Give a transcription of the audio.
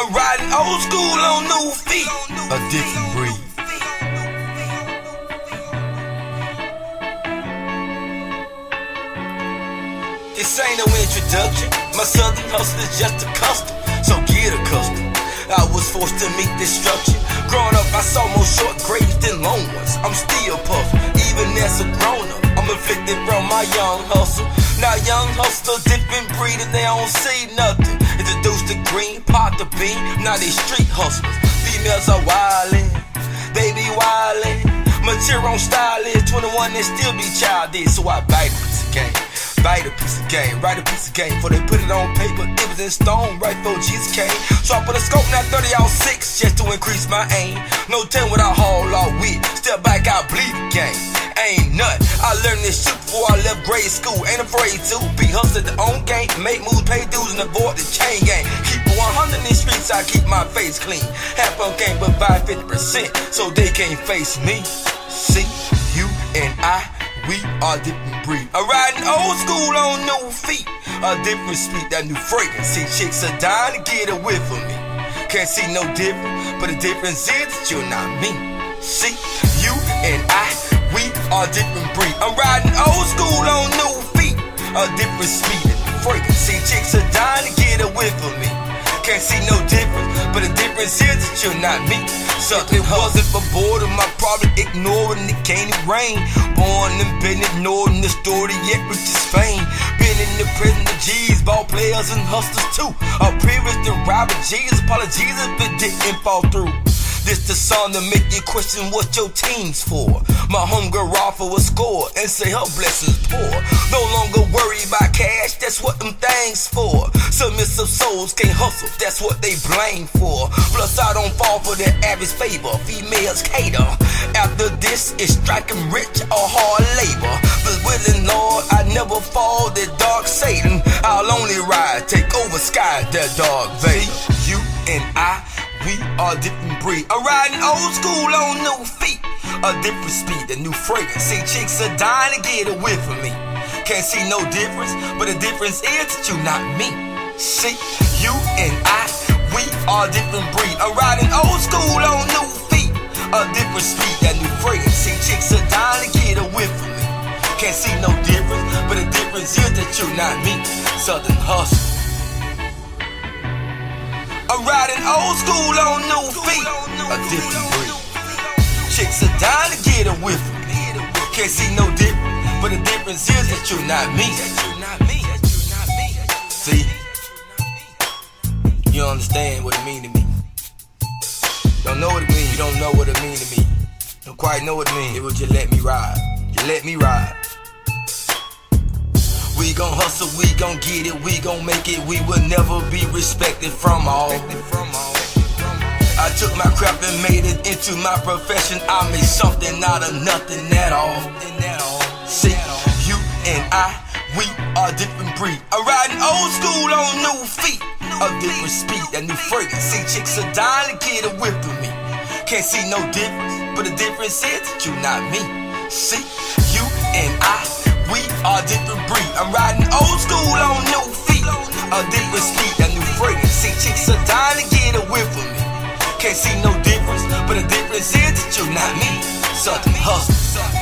I'm riding old school on new feet, a different breed. This ain't no introduction, my southern hustle is just a custom, so get accustomed. I was forced to meet this structure. Growing up, I saw more short graves than long ones. I'm still puffed, even as a grown-up. I'm afflicted from my young hustle. Now young hustlers, different breed, and they don't see nothing. Introduced to green, pot the bean, now they street hustlers. Females are wildin', they be wildin'. Material on style is 21 and still be childish, so I bite a piece of game. Bite a piece of game, write a piece of game. Before they put it on paper, it was in stone right before Jesus came. So I put a scope in that 30-06 just to increase my aim. No telling what I haul all with. Step back, I bleed the game. Ain't nothing. I learned this shit before I left grade school. Ain't afraid to be hustled the own game. Make moves, pay dues, and avoid the chain gang. Keep it 100 in these streets, I keep my face clean. Half of them can't provide 50%, so they can't face me. See, you and I, we are different breed. I'm riding old school on new feet, a different speed, that new fragrance. See, chicks are dying to get away from me. Can't see no difference, but the difference is that you're not me. See, you and I, we are different breed. I'm riding old school on new feet, a different speed, that new fragrance. See, chicks are dying to get away from me. Can't see no difference, but the difference is that you're not me. So it wasn't for boredom, I probably ignoring the candy rain. Born and been ignoring the story yet with this fame. Been in the prison of G's, ball players and hustlers too. A previous to Robert G's, apologies if it didn't fall through. This the song to make you question what your team's for. My homegirl offer a score and say her blessings pour. No longer worry about cash, that's what them things for. Submissive souls can't hustle, that's what they blame for. Plus I don't fall for the average favor, females cater. After this, it's striking rich or hard labor. But willing Lord, I never fall that dark Satan. I'll only ride, take over sky, that dark Vader. You and I, we are different breed. I'm riding old school on new feet, a different speed, a new fragrance. See, chicks are dying to get away from me. Can't see no difference, but the difference is that you not me. See, you and I, we are different breed. I'm riding old school on new feet, a different speed, that new fragrance. See, chicks are dying to get away from me. Can't see no difference, but the difference is that you not me. Southern hustle. I'm riding old school on new feet, a different breed. Chicks are dying to get away from me. Can't see no difference, but the difference is that you're not me. See, you don't understand what it mean to me. Don't know what it mean, you don't know what it mean to me. Don't quite know what it mean. It was just let me ride, just let me ride. We gon' hustle, we gon' get it, we gon' make it. We will never be respected from all. I took my craft and made it into my profession. I made something out of nothing at all. See, you and I, we are different breed. I'm riding old school on new feet, a different speed, a new fragrance. See, chicks are dying to get away from me. Can't see no difference, but the difference is that you're not me. See, you and I, we are different breed. I'm riding old school on new feet, a different speed, a new fragrance. See, chicks are dying to get away from me. Can't see no difference, but the difference is that you're not me. Southern hustle.